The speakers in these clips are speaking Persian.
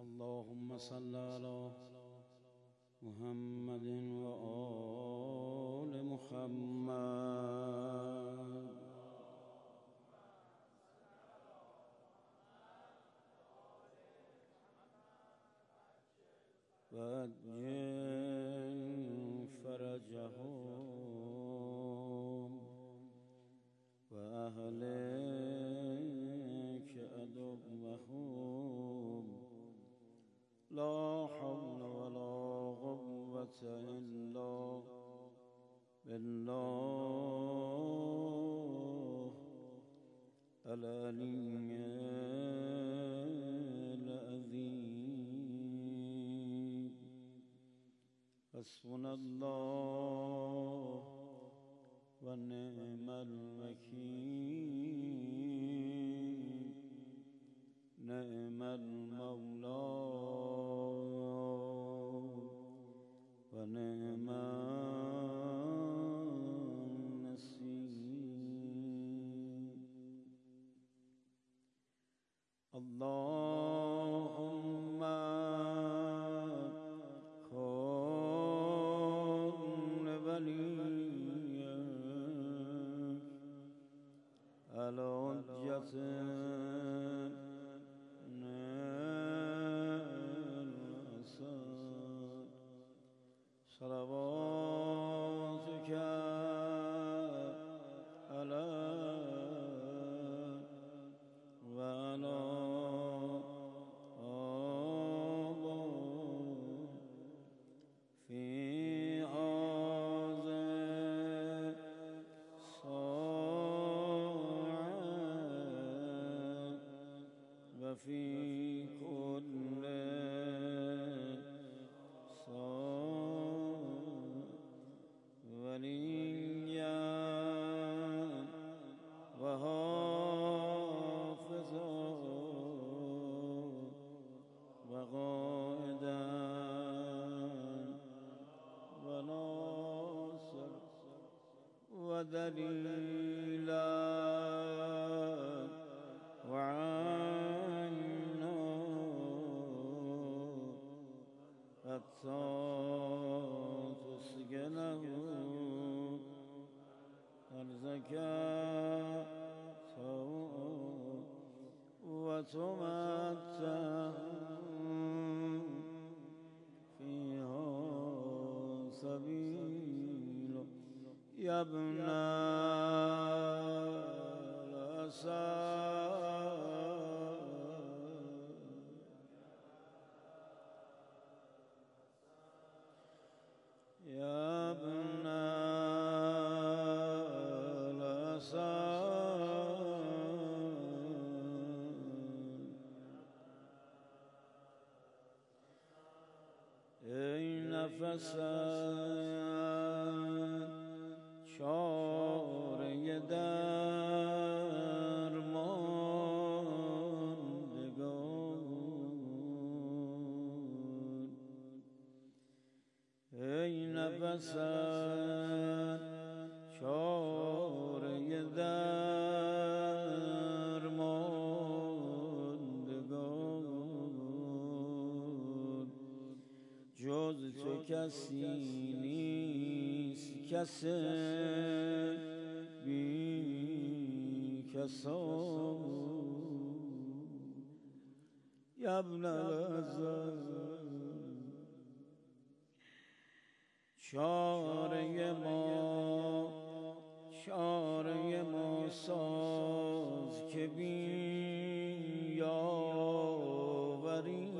اللهم صل على محمد وآل محمد وعجل فرجهم وأهلك عدوهم لا حول ولا قوة إلا بالله العلي العظيم. حسبنا الله ونعم الوكيل، نعم المولى ونعم النصير. اللهم كن وليك على حجة صلواتك عليه وعلى آله في هذه الساعة وفي كل وليا وحافظا وقائدا وناصرا ودليلا وعينا حتى تسكنه أرزك وتمتع فيها سبيلا يا ابن يا ابن ای نفس چاره درماندگان، ای نفس چاره درماندگان، جز تو کسی نیست، کس بی کسان. یا ابن العزیز چاره ما ساز که بی یاوری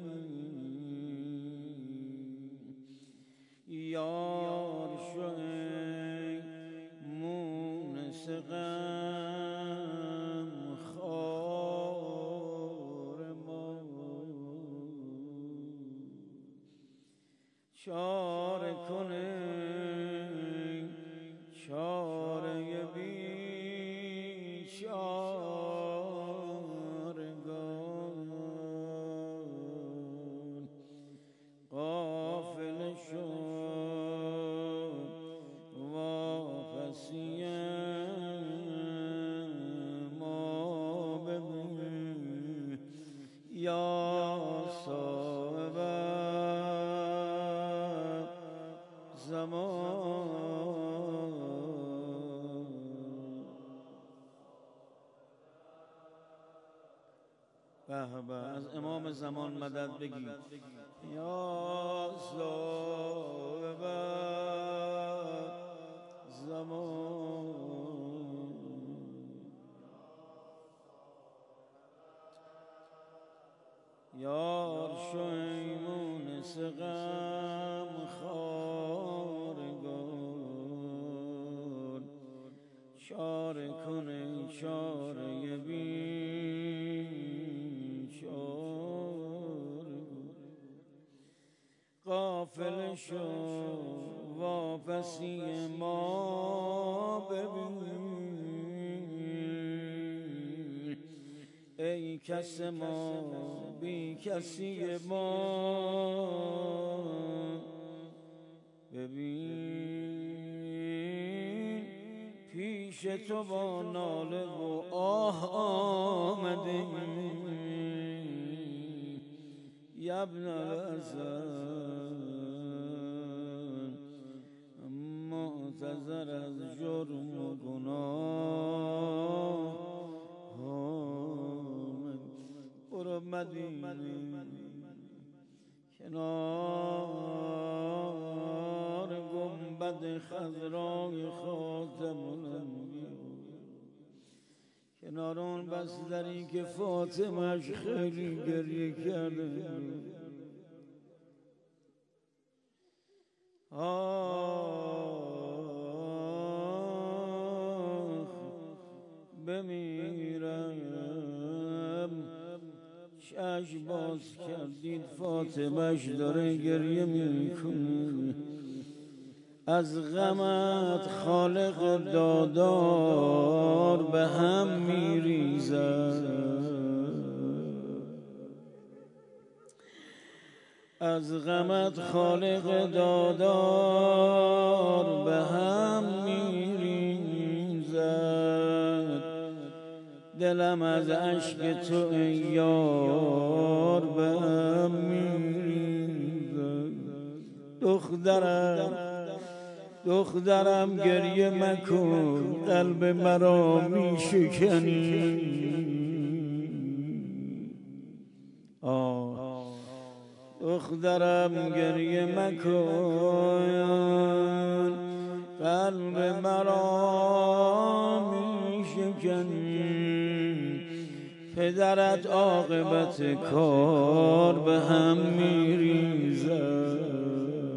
یار شو ای مونس غم خوار ما، چاره کنه چاره بیچارگان. غافل شد واپسی ما ببین یا به از امام زمان مدد بگی یا صاحب زمان. یار شو ای مونس غم خارگان، چاره کن ای چاره بیچاره، غافل شو واپسی ما ببین، ای کس ما بی کسی ما ببین، پیش تو با ناله و آه آمده یبن الحسن، معتذر از جرم و گناه برو مدینه کنار گنبد خضرای خاتم الانبیا، کنار اون بستری که فاطمه‌اش خیلی گریه کرده. بمیرم چشم باز کردید فاطمه‌اش داره گریه میکنه، از غمت خالق دادار به هم میریزد، از غمت خالق دادار به هم میریزد، دلم از عشق تو ای یار به هم میریزد. دخترم گریه مکن، قلب مرا میشکنی. دخترم گریه مکن، قلب مرا میشکنی، پدرت عاقبت کار به هم میریزد.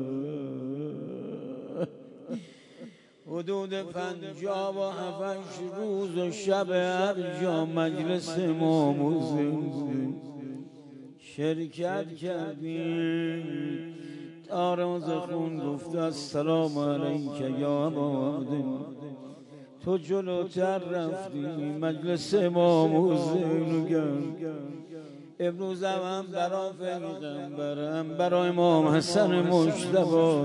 حدود 57 روز و شب هر جا مجلس موزون شرکت کردیم. تاراز خون گفت السلام علیک یا ابا عبدالله، تو جلوتر رفتی مجلس امام حسین گرد. امروز هم برای پیغمبرم برای امام حسن مجتبی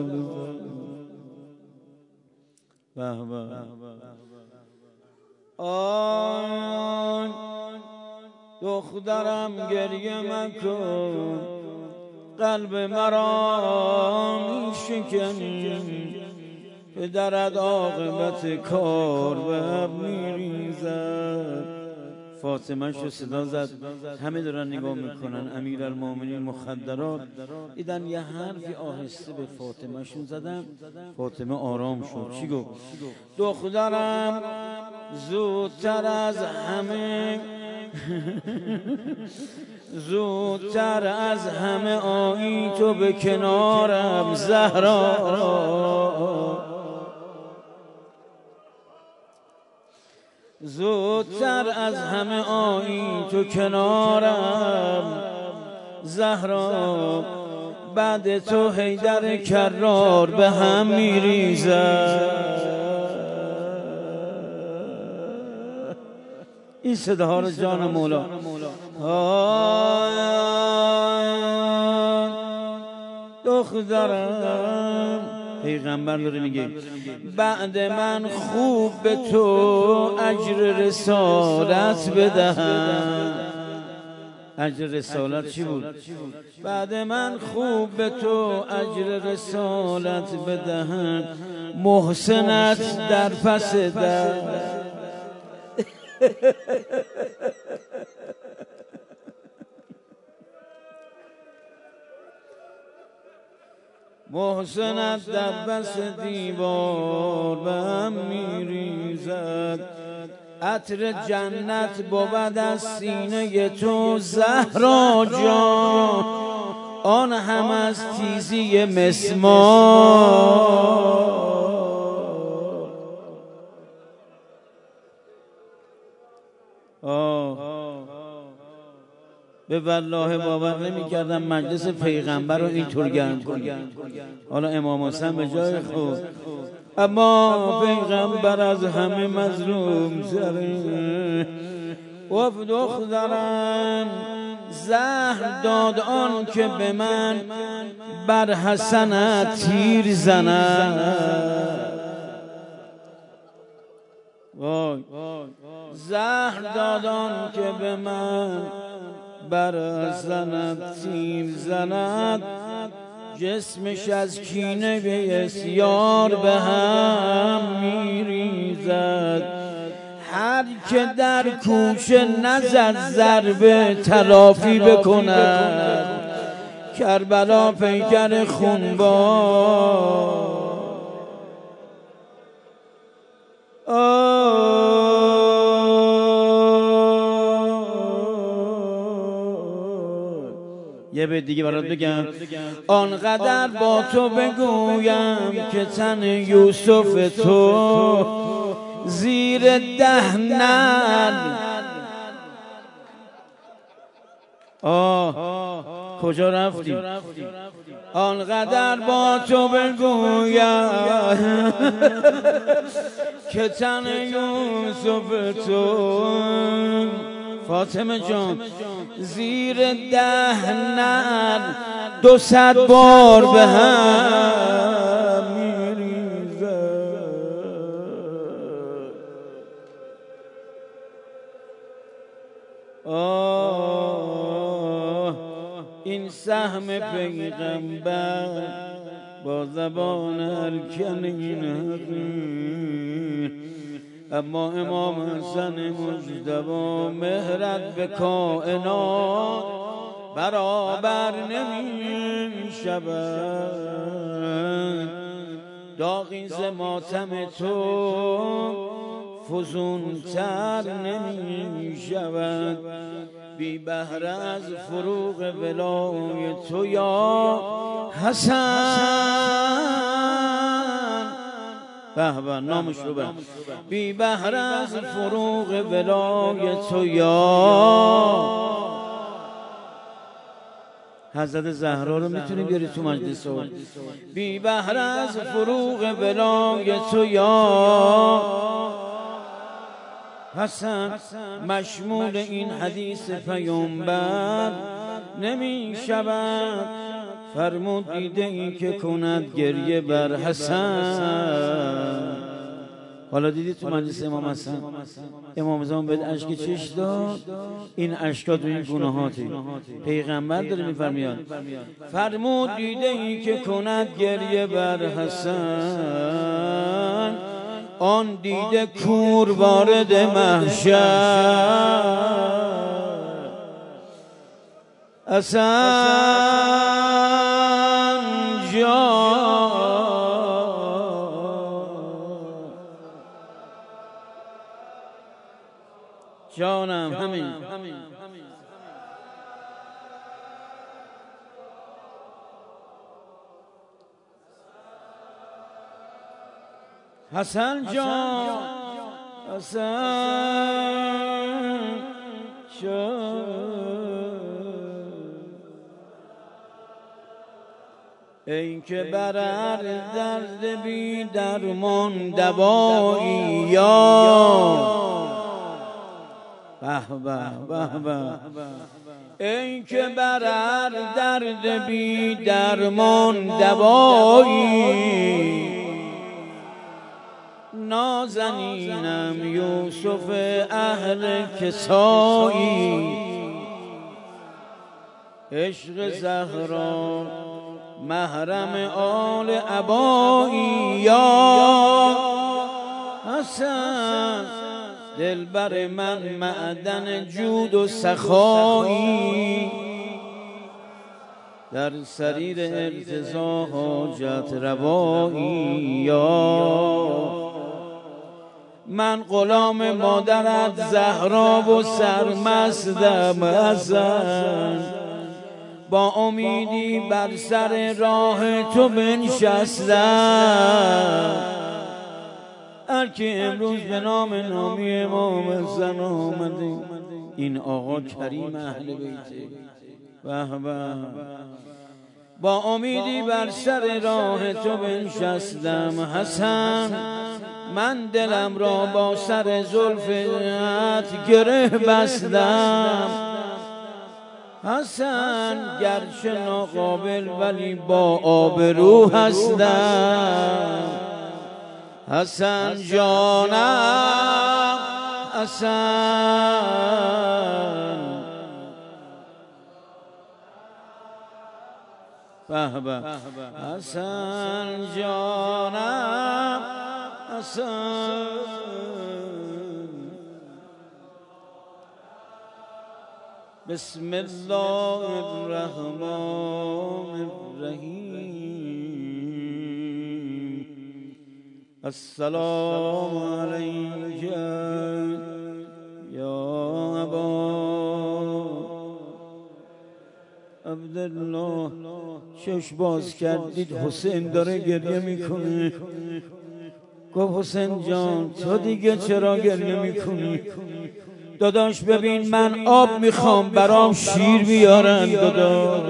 آن دخترم گریه مکن، قلب مرا میشکنی، پدرت عاقبت کار به هم میریزد. فاطمه شو صدا زد، همه دارن نگاه میکنن. امیرالمومنین مخدرات دیدن یه حرفی آهسته به فاطمه شون زدن، فاطمه آرام شد. چی گفت؟ دخترم زودتر از همه زودتر از همه آیی تو به کنارم زهرا، زودتر از همه آیی تو کنارم زهرا، بعد تو حیدر کرار به هم میریزد. این صداها رو جان مولا دخترم پیغمبر داره میگه بعد من خوب به تو اجر رسالت بدهم. اجر رسالت چی بود؟ بعد من خوب به تو اجر رسالت بدهم، محسنت در پس در محسنت در بس دیوار به هم میریزد. عطر جنت بود از سینه تو زهرا جان، آن هم از تیزی مسمار. به والله باور نمی کردم مجلس پیغمبر رو اینطور گرم کنیم. حالا امام حسین به جای خود، اما پیغمبر از همه مظلوم زره. و دخترم زهر داد آن که به من بر حسنت تیر زند. زهر داد آن که به من بر حسنت تیر زند. جسمش از کینه بسیار به هم میریزد. هر که در کوچه نزد ضربه تلافی بکند. کربلا پیکر خونبار. یه بیت دیگه برات بگم. آنقدر با تو بگویم که تن یوسف تو زیر 10 نعل. کجا رفتی؟ آنقدر با تو بگویم که تن یوسف تو فاطمه جان زیر 10 نعل 200 بار به هم میریزد. این سهم پیغمبر با زبان الکنین حقیر. اما امام حسن مجتبی مهرت به کائنات برابر نمی شود. داغی ز ماتم تو فزونتر نمی شود. بی بهره از فروغ ولای تو یا حسن. به به نامش رو بر. بی بهره از فروغ ولای تو یا حضرت زهرا رو میتونی بیاری تو مجلس رو. بی بهره از فروغ ولای تو یا حسن. مشمول این حدیث پیامبر نمی شود. فرمود دیده ای که کند گریه بر حسن. حالا دیدی تو مجلس امام حسن امام زمان بهت اشک چش داد. این اشکا تو این گناهاتی پیغمبر داره میفرمیاد. فرمود دیده ای که کند گریه بر حسن. آن دیده کور وارد محشر. حسن جان جانم همین حسن جان حسن جان. ای که برر درد بی درمان دوایی یا به به به به. ای که برر درد بی درمان دوایی. نازنینم یوسف اهل کسایی. عشق زهرا محرم آل عبایی یا حسن. دلبر من معدن جود و سخایی. در سریر ارتضا حاجت روایی یا من غلام مادرت زهرا و سرمستم حسن با امیدی بر سر راه تو بنشستم هر که امروز به نامی امام حسن آمده این آقا کریم اهل بیته به به با امیدی بر سر راه تو بنشستم حسن من دلم را با سر زلفت گره بستم حسن گرچه ناقابل ولی با آبرو هستم حسن جانم حسن به به حسن جانم حسن بسم الله الرحمن الرحیم السلام علیک یا ابا عبدالله چشم باز کردید حسین داره گریه میکنه گفت حسین جان تو دیگه چرا گریه میکنی داداش ببین من آب میخوام برام شیر بیارن داداش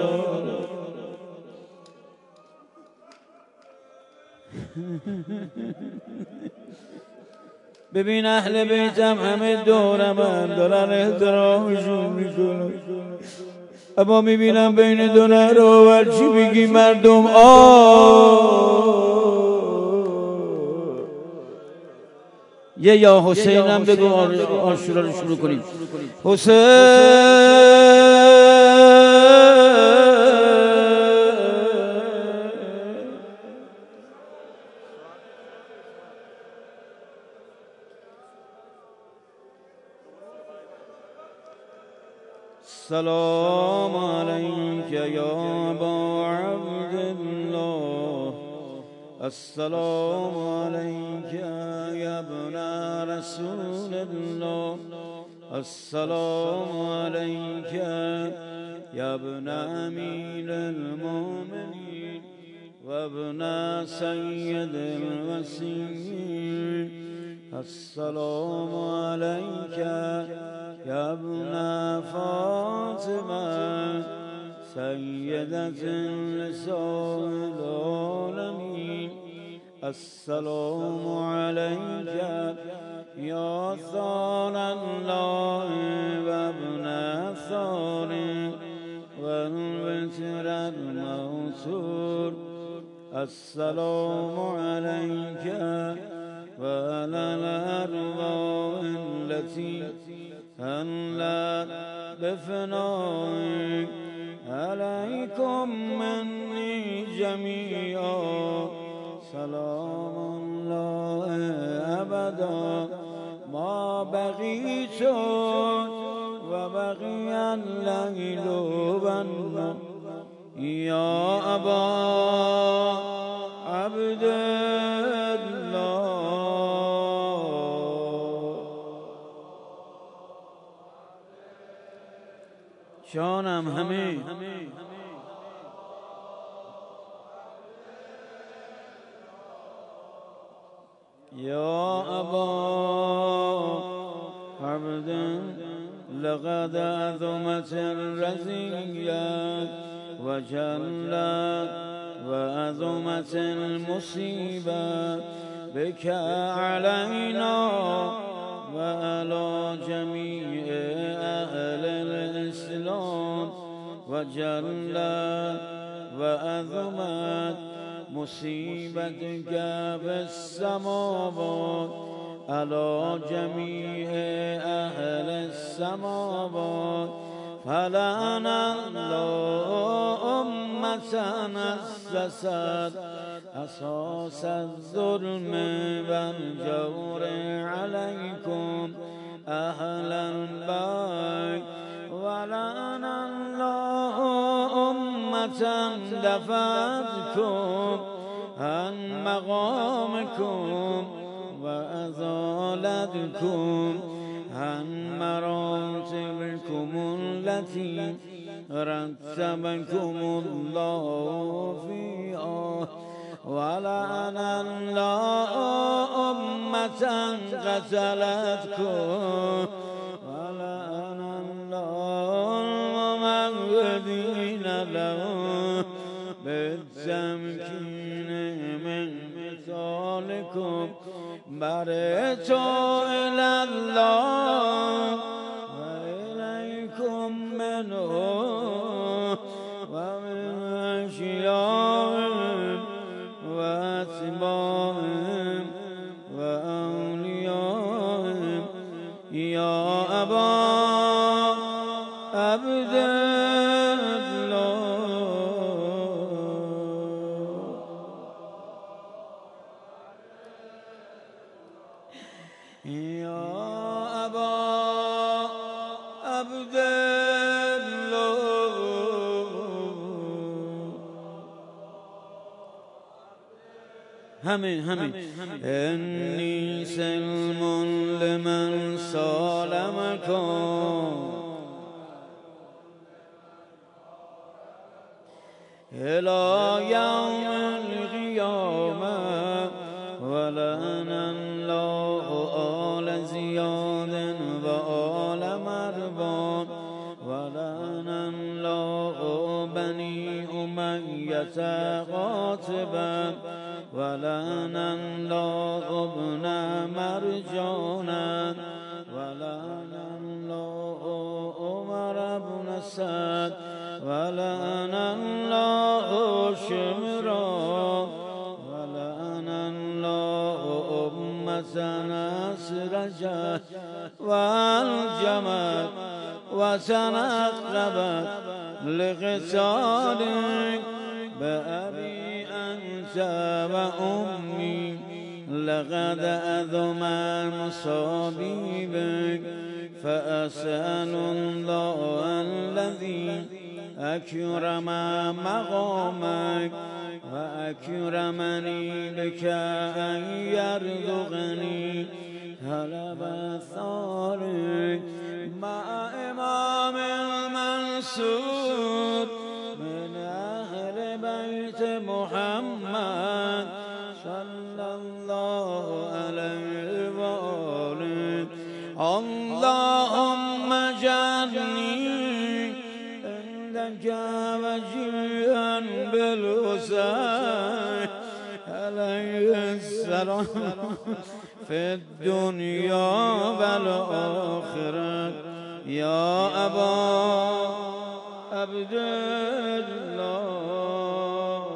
ببین اهل بیتم همه دورم دارن احترامشون میکنن اما میبینم بین دو نهر چی بگی مردم یه یا حسینم بگو آشورا رو شروع کنیم حسین السلام علیک یا ابا عبدالله السلام علیک یا ابن رسول الله السلام علیک یا ابن امیر المؤمنین و ابن سید الوصیین السلام علیک یا ابن فاطمه سیدة نساء العالمین السلام علیک یا ثار الله و ابن ثار و الوتر الموتور السلام علیک و علی الارواح التي هلت بفنائك عليكم مني جميعا سلام الله أبدا ما بقيت وبقي الليل والنهار يا أبا عبد الله جانم همه یا ابا عبد لقد عظمت الرزية وجلت وعظمت المصيبة بك علينا وعلى جميع أهل الإسلام وجلت وعظمت مصيبتك في السماوات على جميع أهل السماوات فلعن الله أمة أسست أساس الظلم والجور عليكم أهل البيت ولعن الله أمة دفعتكم عن مقامكم وأزالتكم عن مراتبكم التي رتبكم الله فيها ولعن الله أمة قتلتكم ولعن الله الممهدين لهم بالتمكين من مثالكم برئت إلى الله وإليكم منه ومن أشيائهم وأتباعهم وأوليائهم يا أبا عبد يا أبا عبد همين إني سلم لمن سالمكم إلى يوم القيامة ولعن الله آل زياد وآل مربان ولعن الله بني أمية قاتبا ولعن الله ابن مرجانا ولعن الله عمر بن سعد ولعن الله شمرا ولعن الله أمة نسرجت والجمت وتنقبت لقتالك بأبي أنت وأمي لقد أذم مصابيبك فأسأل الله الذي أكرم مقامك وأكرمني بك أن يرزقني هلب ثارك مع إمام المنصور من أهل بيت محمد صلى الله عليه وآله اللهم اجعلني عندك وجيها بالحسين عليه السلام في الدنيا والآخرة يا أبا عبد الله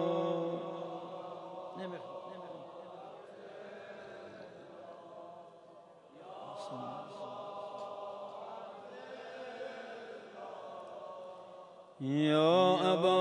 يا أبا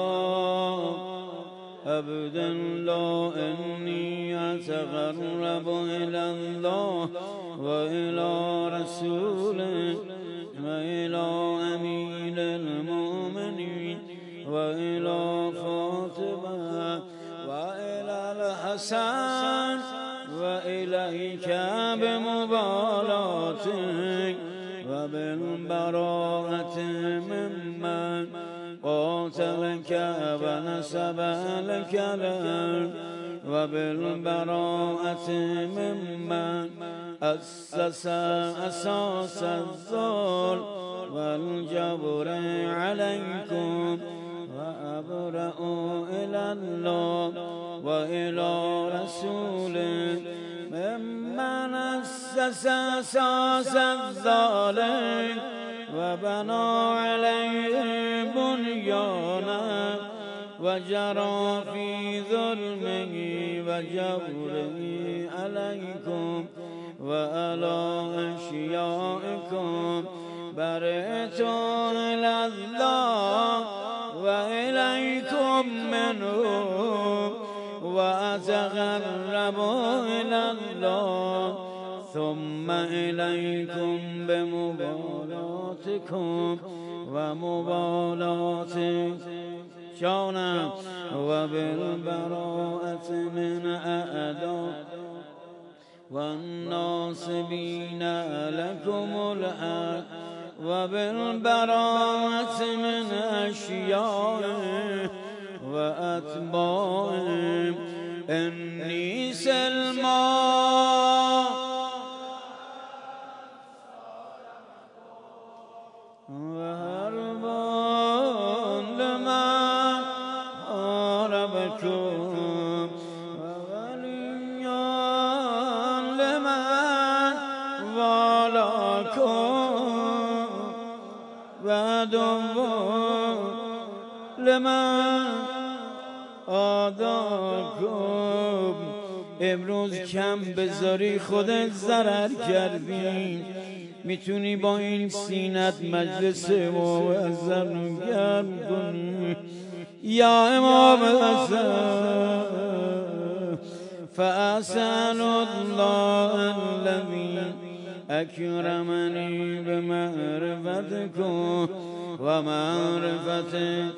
عبد الله إني أتقرب إلى الله وإلى رسوله وإلى أمير المؤمنين وإلى فاطمة وإلى الحسن وإليك بمبالاتك وبالبراءة ممن قاتلك ونسب لك الأرض وبالبراءة ممن أسس أساس الظلم والجبر عليكم وأبرأ إلى الله وإلى رسوله ممن أسس أساس الظالم وبنى عليه بنيانا وجرى في ظلمه وجبره عليكم وعلى أشيائكم برئت إلى الله وإليكم منه وأتقرب إلى الله ثم إليكم بمبالاتكم ومبالات جانم و بالبراءة من اعدا و الناصبین لكم الحق و بالبراءة من اشیاء و اتباع انی سلما و هربان لمن حاربکم و ولیان لمن والاکم و عدوان لمن آداکم. امروز کم بذاری خودت ضرر کردی. میتونی با این سینت مجلس موعظم گرم کنی. یا امام حسن فاسأل الله الذی اکرمنی بمعرفتکم و معرفته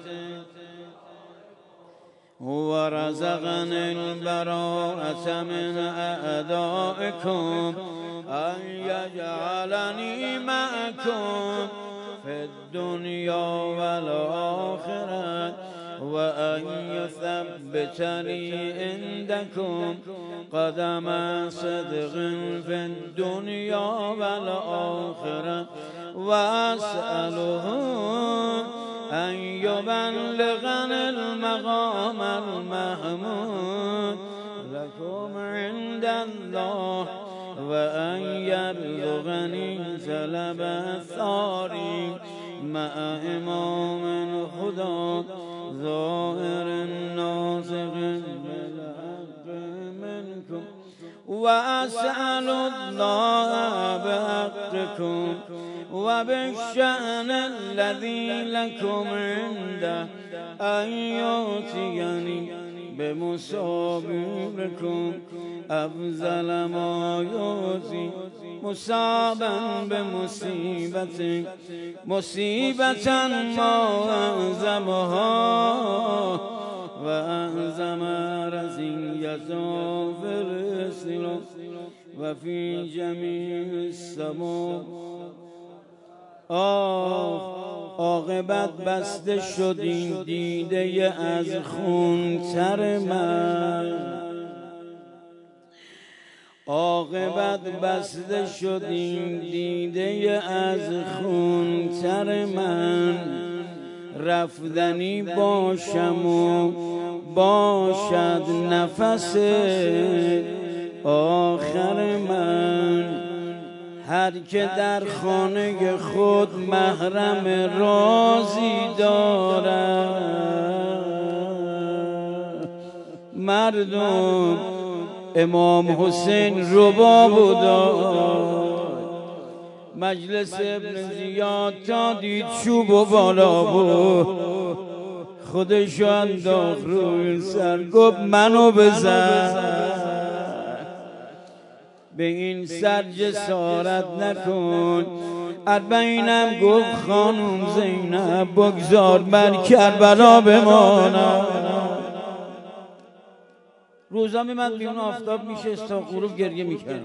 و رزقنی البراءة من اعدائکم ان یجعلنی معکم فی الدنیا و الآخرة و ان یثبتنی عندکم قدم صدق فی الدنیا و الآخرة و اسأله ان یبلغنی المقام المحمود لكم عند الله و ان یرزقنی طلب الثاری مع امام خدا ظاهر ناطق بالحق منکم و اسأل الله بحقکم و بالشأن الذی لكم عنده ان یؤتینی بمصابرکم افضل ما یؤتی مصابا بمصیبت مصیبتا ما اعظمها و اعظم رزیت فی الرسل و فی جمیع السماء. عاقبت بسته شد این دیده از خون تر من. عاقبت بسته شد این دیده از خون تر من. رفتنی باشم و باشد نفس آخر من. هر که در خانه خود محرم رازی دارد. مردم امام حسین رباب داد. مجلس ابن زیاد تا دید چوب و بالا بود خودشو انداخت روی سر گفت منو بزن. به این سر جسارت نکن. اربعینم گفت خانم زینب بگذار بر کربلا بمانم. روزا میمد بیرون آفتاب میشست تا غروب گریه میکرد.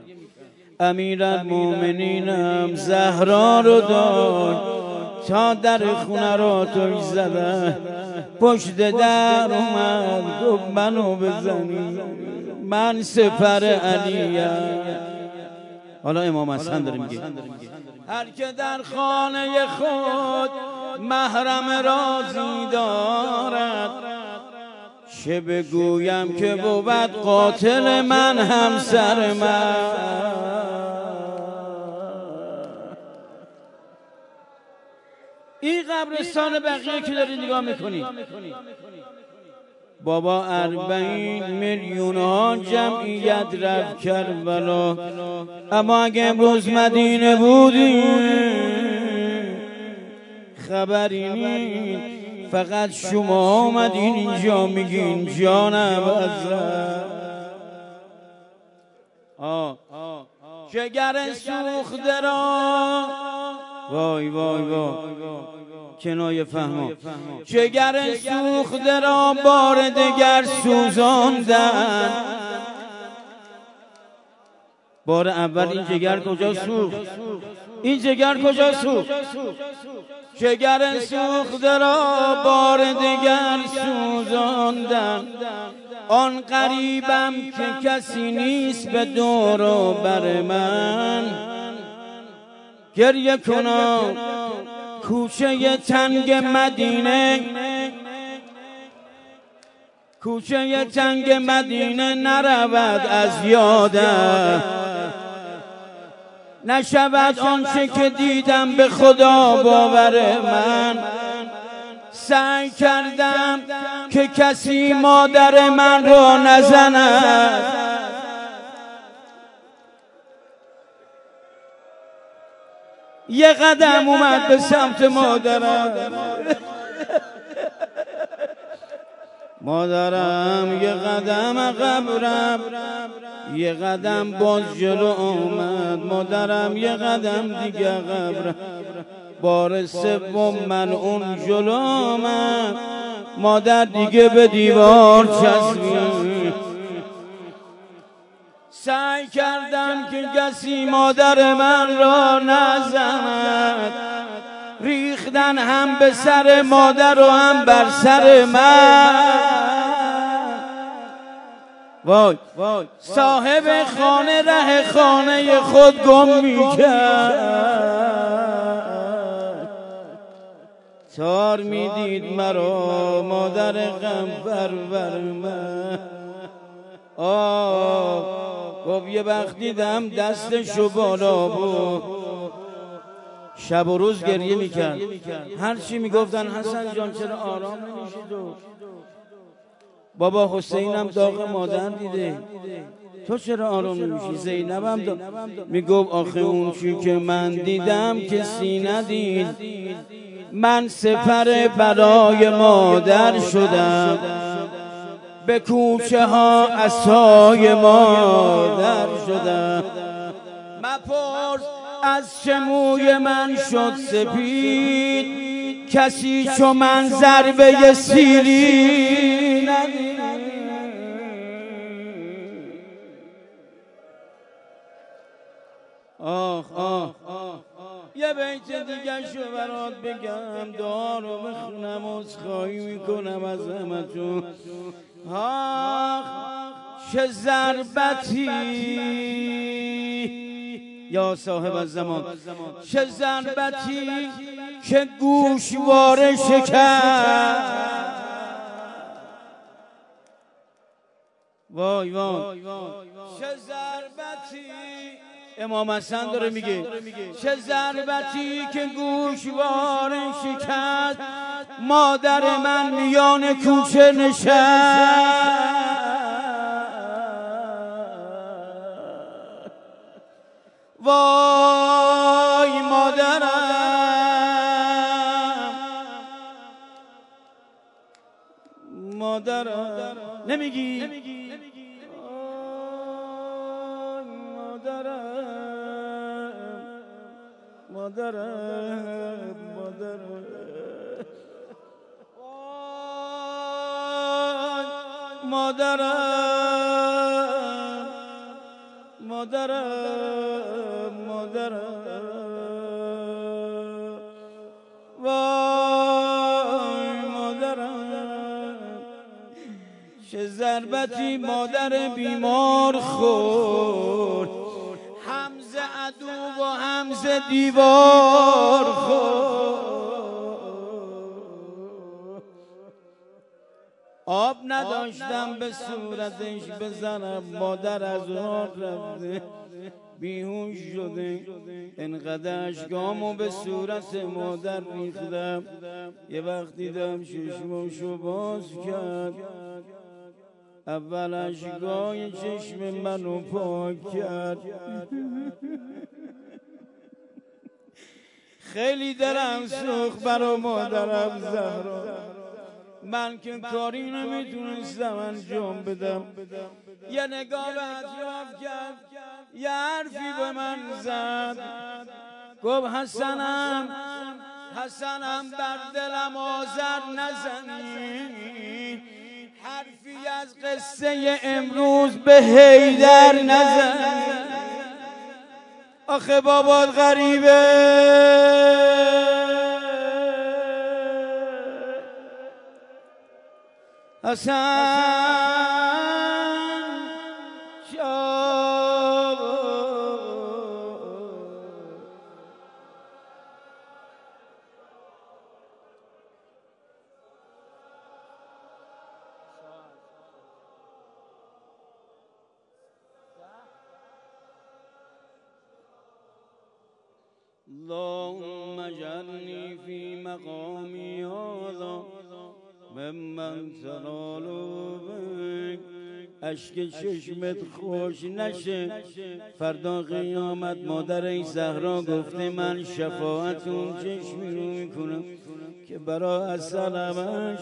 امیرالمومنینم زهرا رو داد تا در خونه را توی زدن. پشت در اومد گفت منو بزنی من سپر علیم. حالا امام حسن داره میگه هر که در خانه خود محرم رازی دارد چه بگویم که بود قاتل من همسر من. این قبرستان بقیه که داری نگاه میکنی بابا 40 میلیون ها جمعیت رفت کربلا. اما اگه امروز مدینه بودی خبری نیست. فقط شما آمدین اینجا میگین جانم عزیزم. جگر سوخته را وای وای وای کنایه فهما. جگر سوخته را بار دگر سوزاندن. بار اول این جگر کجا سوخت؟ این جگر کجا سوخت؟ جگر سوخته را بار دگر سوزاندن. آن غریبم که کسی نیست به دور و بر من. گریه کنم کوچه تنگ مدینه، کوچه تنگ مدینه نرود از یادم. نشود آنچه که دیدم به خدا باور من. سعی کردم که کسی مادر من را نزند. یه قدم اومد به سمت مادرم. مادرم یه قدم عقب، یه قدم باز جلو آمد. مادرم یه قدم دیگه عقب، بار سوم من اون جلو آمد. مادر دیگه به دیوار چسبید. سعی کردم که کسی مادر من را نزند. ریختن هم به سر مادر و هم بر سر من. وای صاحب خانه ره خانه خود گم میکرد. تار میدید مرا مادر غم پرور من. گفت یه وقت دیدم دستشو بالا بود، شب و روز گریه میکرد. هر چی میگفتن حسن جان چرا آرام نمیشی تو؟ بابا حسینم داغ مادر دیده، تو چرا آرام نمیشی؟ زینبم میگفت آخه اون چی که من دیدم کسی ندید. من سپر برای مادر شدم، به کوچه ها عصای مادر شدم. مپرس از چه موی من شد سپید، کسی چو من ضربه سیلی ندید. یه بیت دیگه شو برات بگم، دعا رو بخونم، عذرخواهی میکنم از همتون. چه ضربتی یا صاحب الزمان، چه ضربتی که گوشواره شکست. وای چه ضربتی، امام حسن داره میگه، چه ضربتی که گوشواره شکست. مادر من میان کوچه نشست. وای مادرم نمیگی؟ مادرم چه ضربتی مادر بیمار خورد، همز عدو و همز دیوار خورد. آب نداشتم به صورتش بزنم، مادر از راه رفته بیهوش شده. انقدر اشکامو به صورت مادر ریختم، یه وقت دیدم چشمشو باز کرد. اول اشکای چشم منو پاک کرد. خیلی دلم سوخت برا مادرم زهرا. من که کاری نمیتونستم انجام بدم. یه نگاه به اطراف کرد، یه حرفی به من زد، گفت حسنم حسنم بر دلم آذر نزنی، حرفی از قصه امروز به حیدر نزنی. آخه بابات غریبه، حسن اللهم اجعلني في مقامي هذا ممن تنال بك. اشک چشمت خوش نشه فردا قیامت. مادر زهرا گفته من شفاعت اون چشمی رو میکنم که برای اصلمش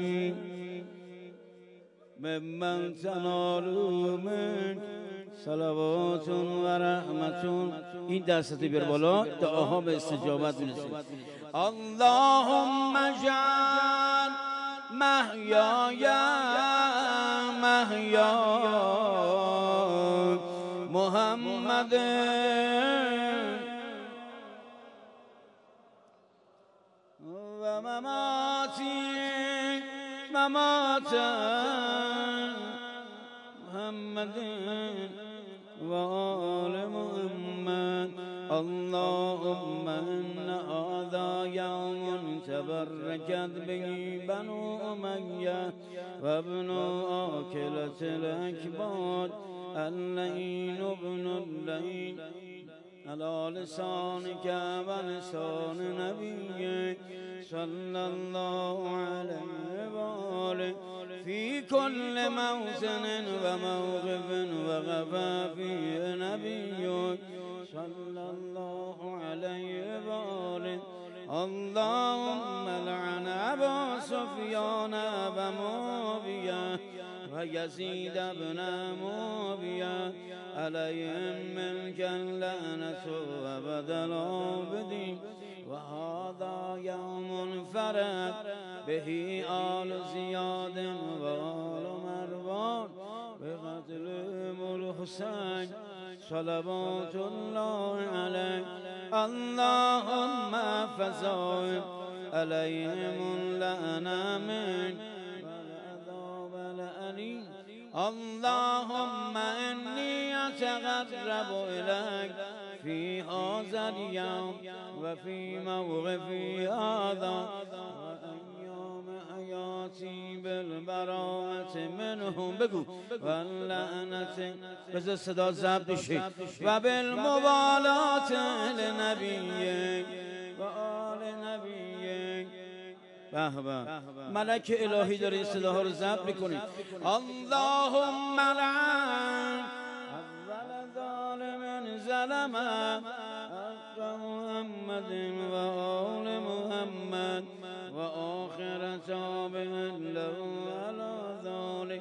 ممن تنال بك صلوات و رحمتون. این دستت بیار بالا، دعاها به استجابت میرسه. اللهم اجعل محیای محیا محمد و مماتی ممات محمد و آل محمد. اللهم ان هذا يوم تبركت به بنو أمية وابن آكلة الأكباد اللعين ابن اللعين على لسانك ولسان نبيك صلى الله عليه وآله في كل موطن وموقف وغفا فيه نبيك صلى الله عليه وآله. اللهم لعن أبا سفيان ومعاوية ويزيد بن معاوية عليهم منك اللعنة أبد الآبدين. وهذا يوم فرد به آل زياد وآل مروان بقتلهم الحسين صلوات الله عليه. اللهم فزايد عليهم اللعنة منك والعذاب الأليم. اللهم إني أتقرب إليك في هذا اليوم وفي موقفي هذا وأيام حياتي بالبراءة منهم بگو واللعنة بذل صدا ضبط شد و بالمبالاة لنبيك و آل نبيك. به به ملک الهی داره این صداها رو ضبط میکنید. اللهم لعن اول ظالم ظلم حق محمد و آل محمد و آخر تابع له على ذلك.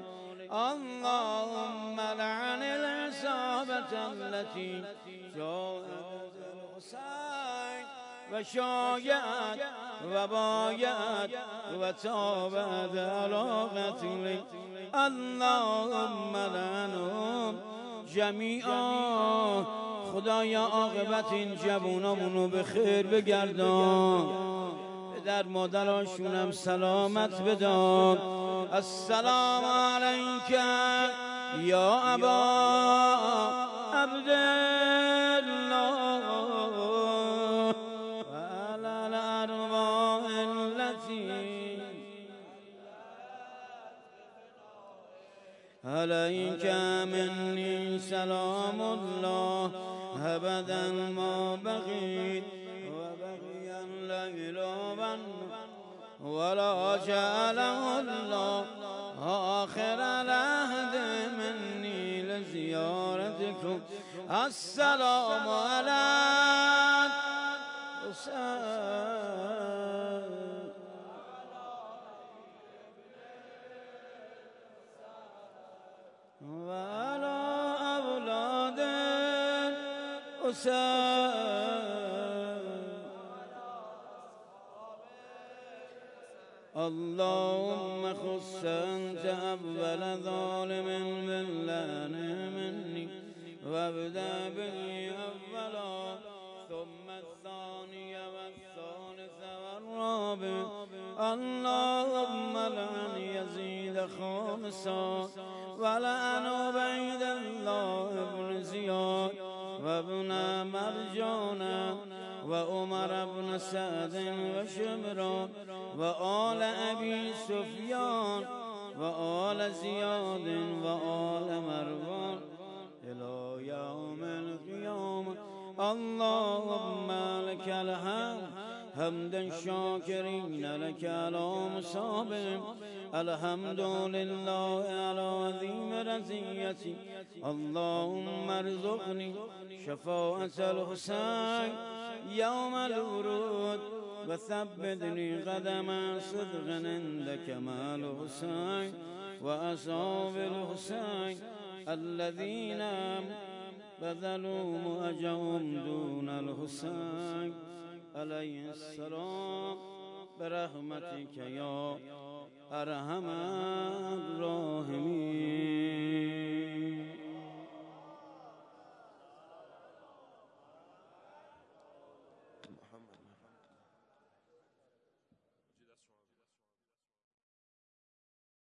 اللهم لعن العصابة التي جاءت الحسين وشايعت وبايعت وتابعت على قتله. اللهم لعنهم جمیعا. خدایا عاقبت این جوانامونو به خیر بگردان، پدر مادراشونم سلامت بدار. السلام علیک یا ابا عبدالله و علی الارواح التي عليك مني سلام الله أبدا ما بقيت وبقي الليل ولا جعله الله آخر العهد مني لزيارتكم. السلام عليك وعلى أولاد الحسين اللهم خص أنت أول ظالم باللعن مني وابدأ به أولا ثم الثاني والثالث والرابع. اللهم لعن يزيد خامسا ولعن عبيد الله بن زياد وابن مرجان وعمر بن سعد وشمران وآل أبي سفيان وآل زياد وآل مروان إلى يوم القيامة. اللهم لك الحمد حمدا شاكرين لك على مصابهم. الحمد لله على عظيم رزيتي. اللهم ارزقني شفاعة الحسين يوم الورود وثبتني قدم صدق عندك مع الحسين وأصحاب الحسين الذين بذلوا مؤجرهم دون الحسين عليه السلام برحمتك يا أرحم الراحمين.